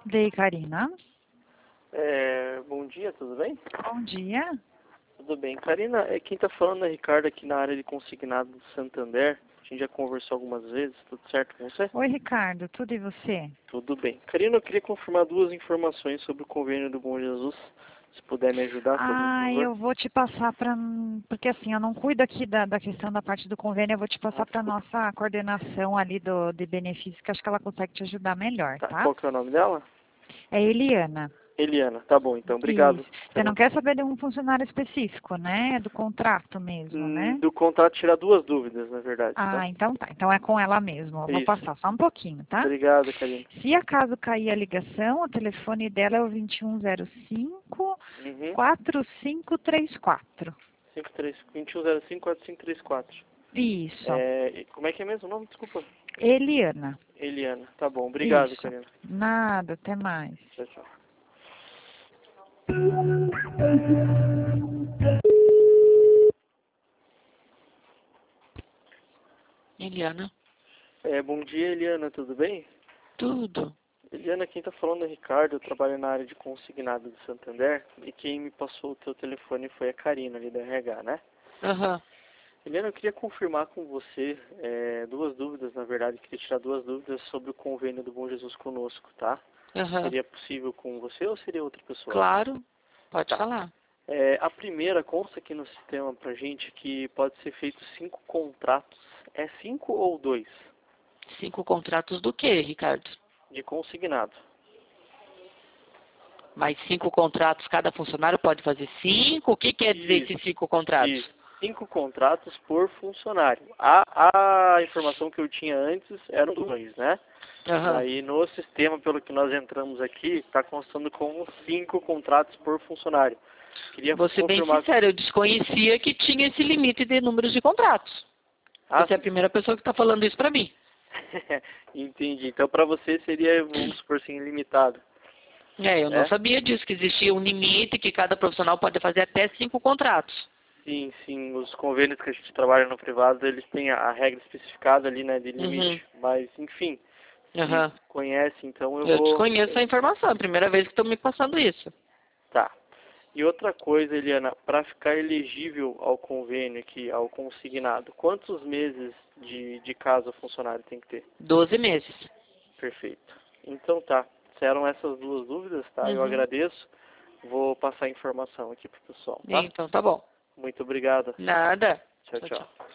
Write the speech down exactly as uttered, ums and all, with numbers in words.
Dei, Karina. É, bom dia, tudo bem? Bom dia. Tudo bem. Karina, é, quem está falando é Ricardo aqui na área de consignado do Santander. A gente já conversou algumas vezes, tudo certo com você? Oi, Ricardo, tudo e você? Tudo bem. Karina, eu queria confirmar duas informações sobre o convênio do Bom Jesus. Se puder me ajudar, por Ah, favor. eu vou te passar para... Porque assim, eu não cuido aqui da, da questão da parte do convênio, eu vou te Ah, passar para desculpa. nossa coordenação ali do, de benefícios, que acho que ela consegue te ajudar melhor, Tá, tá? qual que é o nome dela? É Eliana. Eliana. Tá bom, então, Isso. obrigado. Você não Karina. quer saber de um funcionário específico, né? É do contrato mesmo, Hum, né? Do contrato, tirar duas dúvidas, na verdade, tá? Ah, então tá. Então é com ela mesmo. Eu vou Isso. passar só um pouquinho, tá? Obrigado, Karina. Se acaso cair a ligação, o telefone dela é o vinte e um zero cinco, Uhum. quatro cinco três quatro. cinco três vinte e um zero cinco quatro cinco três quatro. Isso. É, como é que é mesmo o nome? Desculpa. Eliana. Eliana. Tá bom. Obrigado, Isso. Karina. Nada, até mais. Tchau, tchau. Eliana, É, bom dia, Eliana. Tudo bem? tudo. Eliana, quem tá falando é Ricardo. Eu trabalho na área de consignado do Santander. E quem me passou o teu telefone foi a Karina, ali da R H, né? Aham. Eliana, eu queria confirmar com você é, duas dúvidas, na verdade. Queria tirar duas dúvidas sobre o convênio do Bom Jesus conosco, tá? Aham. Seria possível com você ou seria outra pessoa? Claro, pode Tá. falar. É, a primeira consta aqui no sistema pra gente que pode ser feito cinco contratos. É cinco ou dois? Cinco contratos do quê, Ricardo? De consignado. Mais cinco contratos, cada funcionário pode fazer cinco? O que quer dizer Isso, esses cinco contratos? isso. Cinco contratos por funcionário. A, a informação que eu tinha antes eram dois, né? Aham. Daí no sistema, pelo que nós entramos aqui, está constando como cinco contratos por funcionário. Queria Vou ser bem confirmar. sincero, eu desconhecia que tinha esse limite de números de contratos. Ah, Você é a primeira pessoa que está falando isso para mim. entendi. Então para você seria, vamos supor assim, ilimitado. É, eu não É? sabia disso, que existia um limite que cada profissional pode fazer até cinco contratos. Sim, sim. Os convênios que a gente trabalha no privado, eles têm a, a regra especificada ali, né, de Uhum. limite. Mas, enfim, se Aham. conhece, então eu Eu vou... desconheço a informação, é a primeira vez que estão me passando isso. Tá. E outra coisa, Eliana, para ficar elegível ao convênio aqui, ao consignado, quantos meses de, de casa o funcionário tem que ter? Doze meses. Perfeito. Então tá. Eram essas duas dúvidas, tá? Eu Uhum. agradeço. Vou passar a informação aqui pro pessoal, tá? Então tá bom. Muito obrigado. Nada. Tchau, Tchau, tchau. tchau.